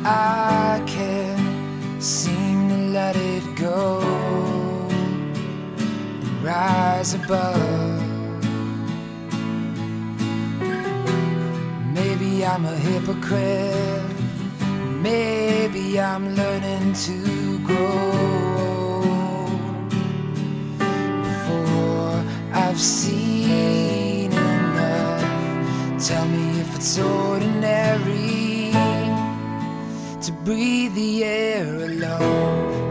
I can't seem to let it go. Rise above. Maybe I'm a hypocrite. Maybe I'm learning to grow.